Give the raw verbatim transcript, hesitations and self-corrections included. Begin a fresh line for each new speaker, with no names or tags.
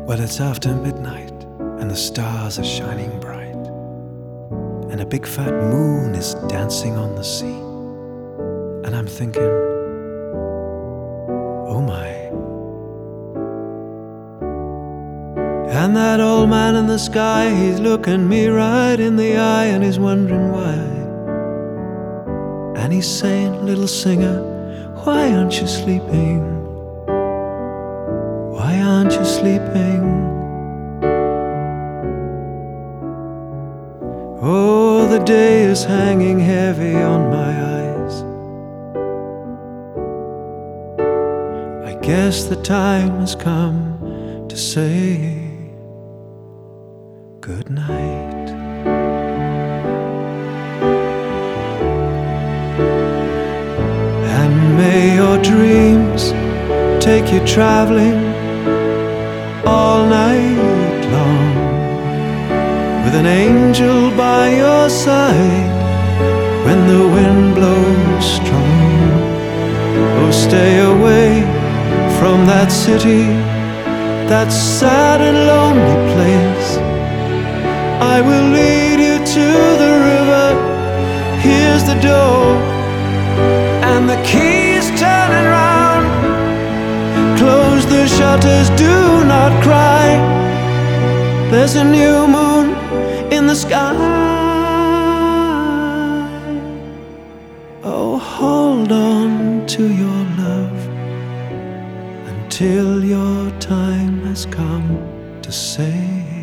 Well, it's after midnight and the stars are shining bright, and a big fat moon is dancing on the sea. And I'm thinking, oh my. And that old man in the sky, he's looking me right in the eye, and he's wondering why. And he's saying, little singer, why aren't you sleeping? Why aren't you sleeping? Oh, the day is hanging heavy on my eyes. I guess the time has come to say good night. And may your dreams take you traveling all night long, with an angel by your side when the wind blows strong. Oh, stay away from that city, that sad and lonely place. I will lead you to the river. Here's the door, and the key's turning round. Close the shutters, do not cry. There's a new moon in the sky. Oh, hold on to your love until your time has come to say